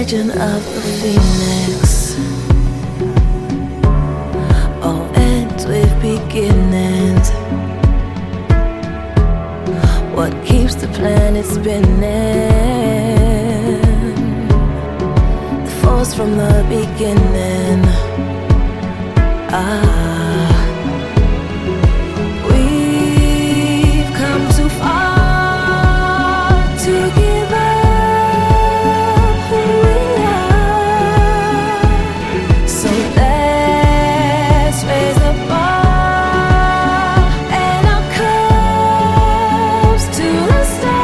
origin of the phoenix. All ends with beginnings. What keeps the planet spinning? The force from the beginning. We've come too far to give up who we are. So let's raise the bar and our cups to the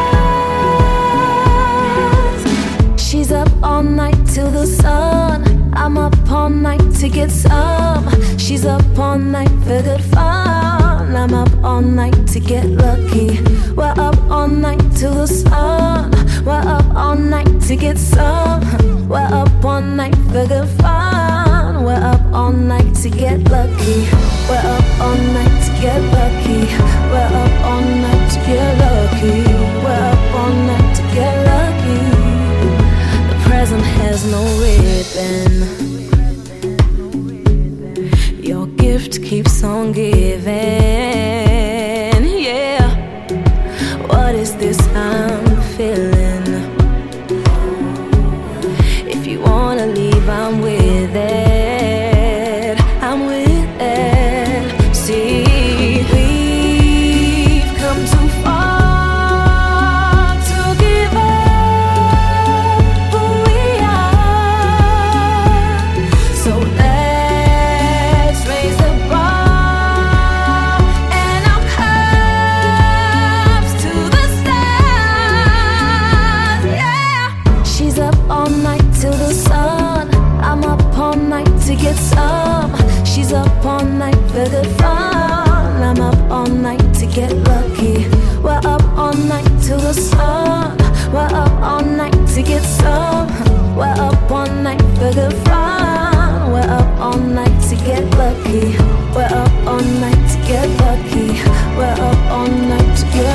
stars. She's up all night till the sun. I'm up all night to get some. She's up all night for good fun. I'm up all night to get lucky. We're up all night till the sun. We're up all night to get some. We're up all night for good fun. We're up all night to get lucky. We're up all night to get lucky. We're up all night to get lucky. We're up all night to get lucky. The present has no ribbon. Your gift keeps on giving. Yeah. What is this I'm feeling? If you wanna leave, I'm with it. I'm with it. See, we've come too far to give up who we are. So let's raise the bar and our cups to the stars. Yeah. She's up all night till the sun. I'm up all night to get some. She's up all night for good fun. I'm up all night to get lucky. We're up all night till the sun. We're up all night to get some. We're up all night for good fun. We're up all night to get lucky. We're up all night to get lucky. We're up all night to get